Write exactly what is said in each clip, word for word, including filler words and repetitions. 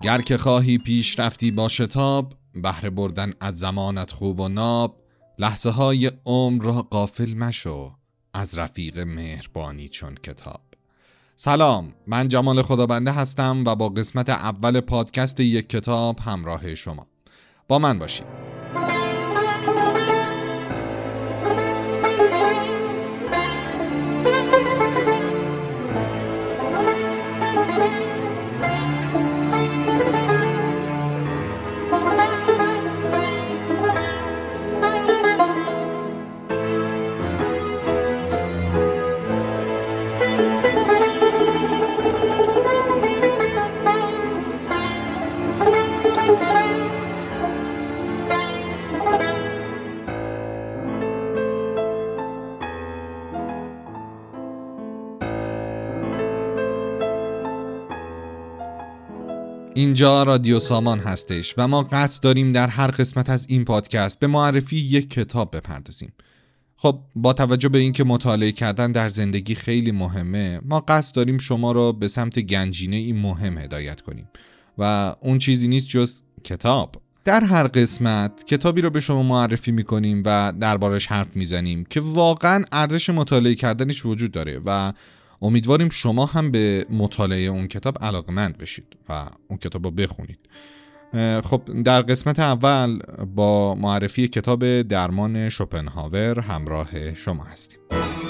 گر که خواهی پیش رفتی با شتاب، بهره بردن از زمانت خوب و ناب. لحظه های عمر را غافل مشو، از رفیق مهربانی چون کتاب. سلام، من جمال خدابنده هستم و با قسمت اول پادکست یک کتاب همراه شما. با من باشید. اینجا رادیو سامان هستش و ما قصد داریم در هر قسمت از این پادکست به معرفی یک کتاب بپردازیم. خب با توجه به اینکه مطالعه کردن در زندگی خیلی مهمه، ما قصد داریم شما رو به سمت گنجینه این مهم هدایت کنیم و اون چیزی نیست جز کتاب. در هر قسمت کتابی رو به شما معرفی میکنیم و دربارش حرف میزنیم که واقعا ارزش مطالعه کردنش وجود داره و امیدواریم شما هم به مطالعه اون کتاب علاقمند بشید و اون کتاب رو بخونید. خب در قسمت اول با معرفی کتاب درمان شوپنهاور همراه شما هستیم.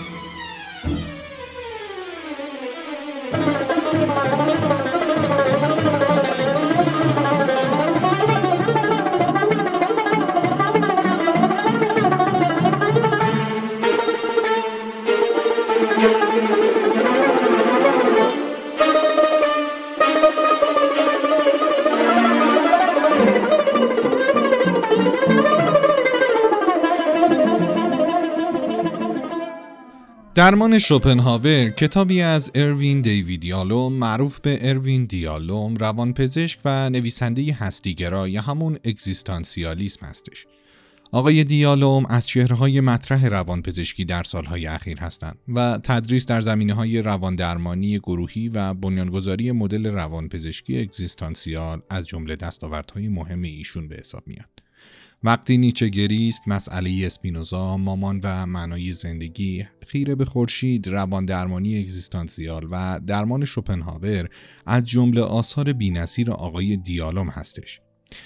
درمان شوپنهاور کتابی از اروین دیوید یالوم معروف به اروین دیالوم، روانپزشک و نویسنده هستیگرا یا همون اگزیستانسیالیسم هستش. آقای دیالوم از چهره‌های مطرح روانپزشکی در سالهای اخیر هستند و تدریس در زمینه‌های رواندرمانی گروهی و بنیانگذاری مدل روانپزشکی اگزیستانسیال از جمله دستاوردهای مهم ایشون به حساب میاد. وقتی نیچه گریست، مسئله اسپینوزا، مامان و معنای زندگی، خیره به خورشید، روان درمانی اگزیستانسیال و درمان شوپنهاور از جمله آثار بی‌نظیر آقای دیالوم هستش.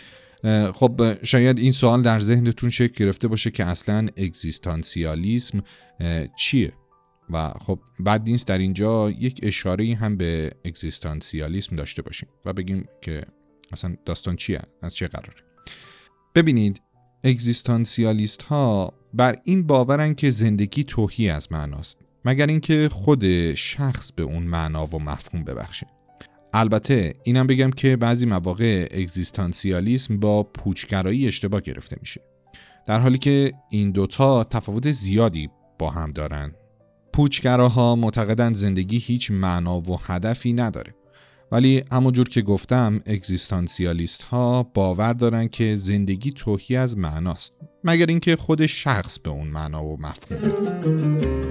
خب شاید این سوال در ذهنتون شکل گرفته باشه که اصلاً اگزیستانسیالیسم چیه؟ و خب بد نیست در اینجا یک اشاره‌ای هم به اگزیستانسیالیسم داشته باشیم و بگیم که اصلا داستان چیه؟ از چه قراره؟ ببینید، اگزیستانسیالیست ها بر این باورن که زندگی تهی از معناست، مگر اینکه خود شخص به اون معنا و مفهوم ببخشه. البته اینم بگم که بعضی مواقع اگزیستانسیالیسم با پوچگرایی اشتباه گرفته میشه، در حالی که این دوتا تفاوت زیادی با هم دارن. پوچگراها معتقدن زندگی هیچ معنا و هدفی نداره، ولی همونجور که گفتم اگزیستانسیالیست ها باور دارن که زندگی تهی از معناست، مگر اینکه خود شخص به اون معنا و مفهوم بده.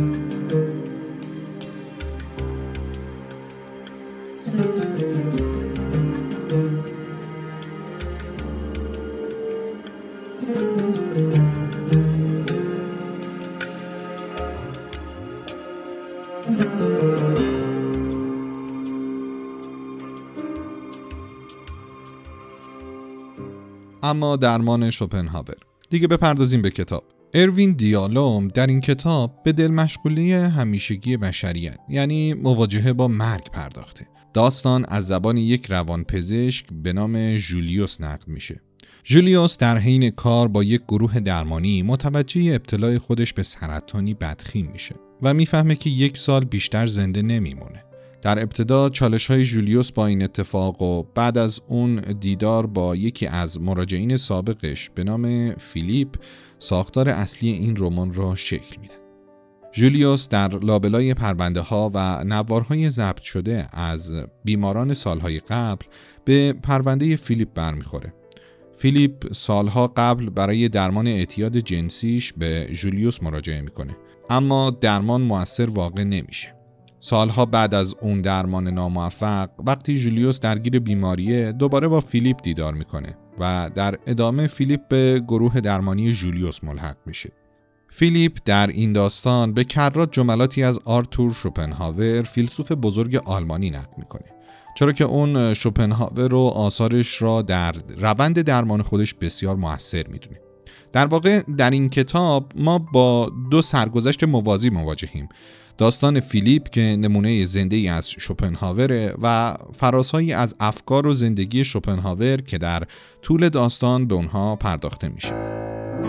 اما درمان شوپنهاور. دیگه بپردازیم به کتاب. اروین دیالوم در این کتاب به دل مشغولی همیشگی بشریت، یعنی مواجهه با مرگ پرداخته. داستان از زبان یک روانپزشک به نام جولیوس نقل میشه. جولیوس در حین کار با یک گروه درمانی متوجه ابتلای خودش به سرطانی بدخیم میشه و میفهمه که یک سال بیشتر زنده نمیمونه. در ابتدا چالش‌های جولیوس با این اتفاق و بعد از اون دیدار با یکی از مراجعین سابقش به نام فیلیپ ساختار اصلی این رمان را شکل میده. جولیوس در لابلای پرونده ها و نوارهای ضبط شده از بیماران سالهای قبل به پرونده فیلیپ برمیخوره. فیلیپ سالها قبل برای درمان اعتیاد جنسیش به جولیوس مراجعه میکنه، اما درمان مؤثر واقع نمیشه. سالها بعد از اون درمان ناموفق، وقتی جولیوس درگیر بیماریه، دوباره با فیلیپ دیدار میکنه و در ادامه فیلیپ به گروه درمانی جولیوس ملحق میشه. فیلیپ در این داستان به کرات جملاتی از آرتور شوپنهاور، فیلسوف بزرگ آلمانی نقل میکنه، چرا که اون شوپنهاور و آثارش را در روند درمان خودش بسیار مؤثر میدونه. در واقع در این کتاب ما با دو سرگذشت موازی مواجهیم: داستان فیلیپ که نمونه زنده‌ای از شوپنهاوره و فرازهایی از افکار و زندگی شوپنهاور که در طول داستان به اونها پرداخته میشه.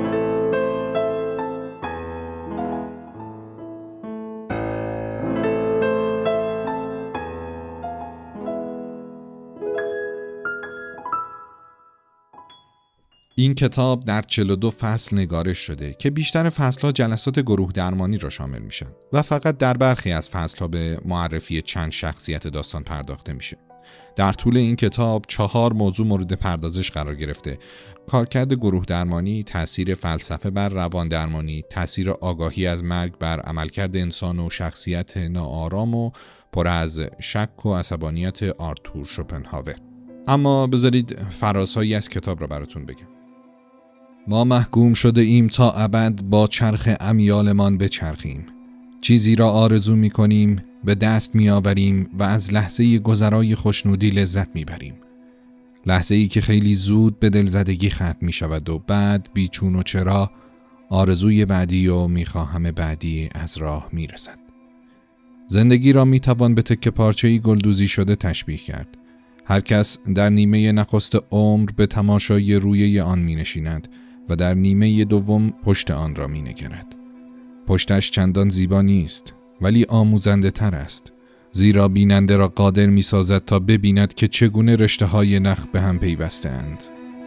این کتاب در چهل و دو فصل نگارش شده که بیشتر فصل‌ها جلسات گروه درمانی را شامل میشن و فقط در برخی از فصل‌ها به معرفی چند شخصیت داستان پرداخته میشه. در طول این کتاب چهار موضوع مورد پردازش قرار گرفته: کارکرد گروه درمانی، تأثیر فلسفه بر روان درمانی، تأثیر آگاهی از مرگ بر عملکرد انسان و شخصیت ناآرام و پر از شک و عصبانیت آرتور شوپنهاور. اما بذارید فرازهایی از کتاب را براتون بگم. ما محکوم شده ایم تا ابد با چرخ امیالمان بچرخیم. چیزی را آرزو می کنیم، به دست می آوریم و از لحظه گذرای خوشنودی لذت می بریم. لحظه ای که خیلی زود به دلزدگی ختم می شود و بعد بیچون و چرا آرزوی بعدی و می خواهم بعدی از راه می رسد. زندگی را می توان به تکه پارچه‌ای گلدوزی شده تشبیه کرد. هر کس در نیمه نخست عمر به تماشای رویه آن می نشیند و در نیمه دوم پشت آن را می نگرد. پشتش چندان زیبا نیست، ولی آموزنده تر است، زیرا بیننده را قادر می سازد تا ببیند که چگونه رشته های نخ به هم پیوسته اند.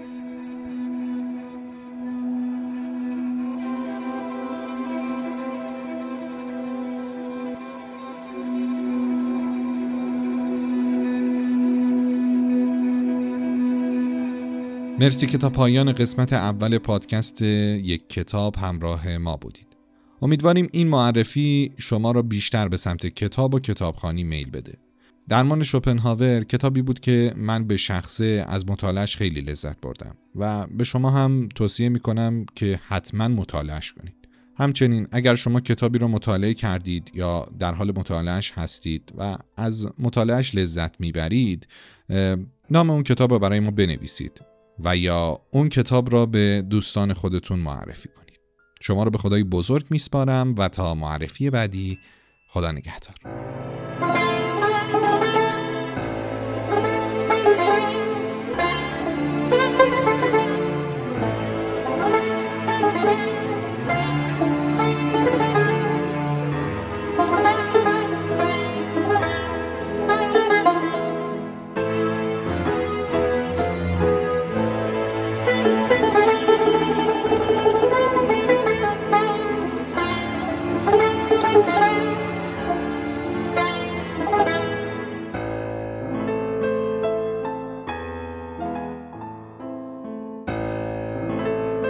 مرسی که تا پایان قسمت اول پادکست یک کتاب همراه ما بودید. امیدواریم این معرفی شما را بیشتر به سمت کتاب و کتابخوانی میل بده. درمان شوپنهاور کتابی بود که من به شخصه از مطالعهش خیلی لذت بردم و به شما هم توصیه میکنم که حتما مطالعهش کنید. همچنین اگر شما کتابی رو مطالعه کردید یا در حال مطالعهش هستید و از مطالعهش لذت میبرید، نام اون کتاب رو برای ما بنویسید و یا اون کتاب را به دوستان خودتون معرفی کنید. شما رو به خدای بزرگ میسپارم و تا معرفی بعدی، خدا نگهدار.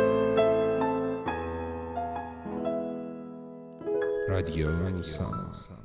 رادیو ساما.